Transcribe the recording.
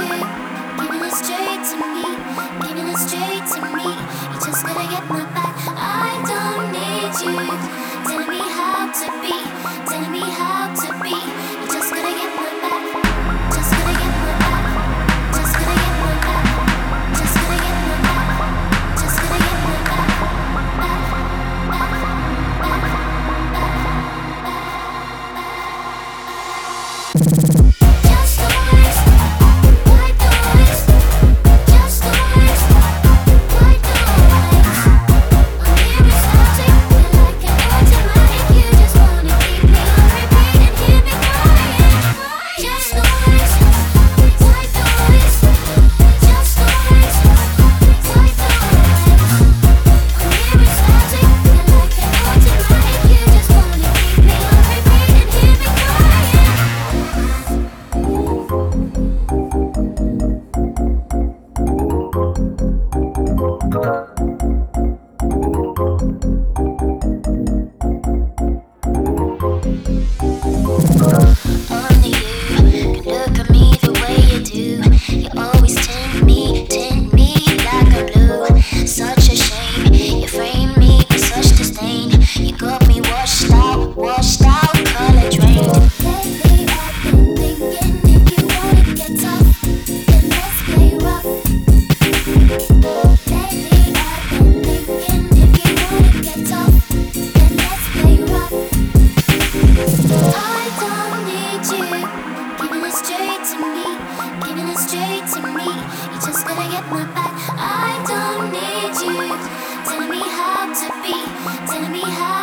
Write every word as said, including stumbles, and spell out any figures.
giving it straight to me, giving it straight to me. You just gotta get my back. I don't need you telling me how to be, telling me how to be. You just gotta get my back, just gotta get my back, just gotta get my back, just gotta get my back, just gotta get my back, back, back, back, back, back. Just the words, white noise. Just the words, white noise. I'm here exotic, feel like an automatic. You just wanna keep me on repeat and hear me crying. Just the words, white noise. Just the words, white noise. I'm here exotic, feel like an automatic. You just wanna keep me on repeat and hear me crying. Only you can look at me the way you do. You always tempt me, tempt me like I'm blue. Such a shame, you frame me with such disdain. You got me washed out, washed out, color drained. Lately I've been thinking, if you wanna get tough, then let's play rough. Lately I've been thinking, if you wanna get tough, then let's play rough. I don't need you giving it straight to me, giving it straight to me. You just gotta get my back. I don't need you telling me how to be, telling me how